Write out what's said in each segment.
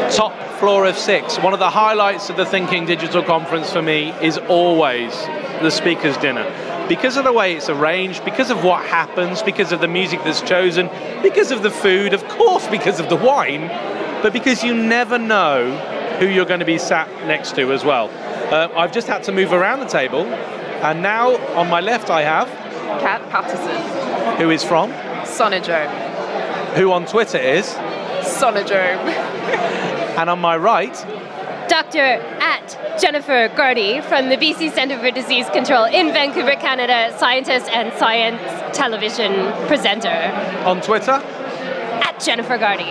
Top floor of 6. One of the highlights of the Thinking Digital conference for me is always the speaker's dinner. Because of the way it's arranged, because of what happens, because of the music that's chosen, because of the food, of course because of the wine, but because you never know who you're going to be sat next to as well. I've just had to move around the table, and now on my left I have Kat Patterson, who is from Sonodrome, who on Twitter is Sonodrome, and on my right Dr. Jennifer Gardy from the BC Centre for Disease Control in Vancouver, Canada, scientist and science television presenter. on Twitter. Jennifer Gardy.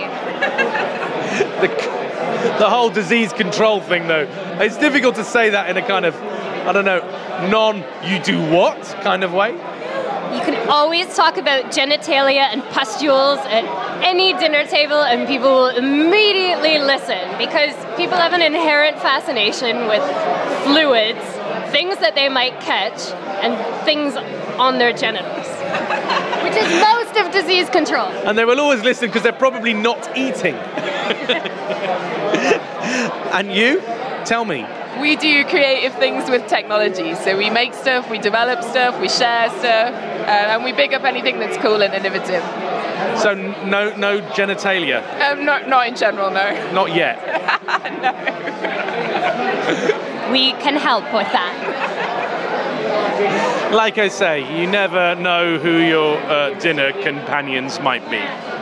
The whole disease control thing, though, it's difficult to say that in a kind of, I don't know, you do what kind of way. You can always talk about genitalia and pustules at any dinner table and people will immediately listen because people have an inherent fascination with fluids, things that they might catch, and things on their genitals, which is most of disease control. And they will always listen because they're probably not eating. And you? Tell me. We do creative things with technology. So we make stuff, we develop stuff, we share stuff, and we big up anything that's cool and innovative. So no genitalia? Not in general, no. Not yet? No. We can help with that. Like I say, you never know who your dinner companions might be.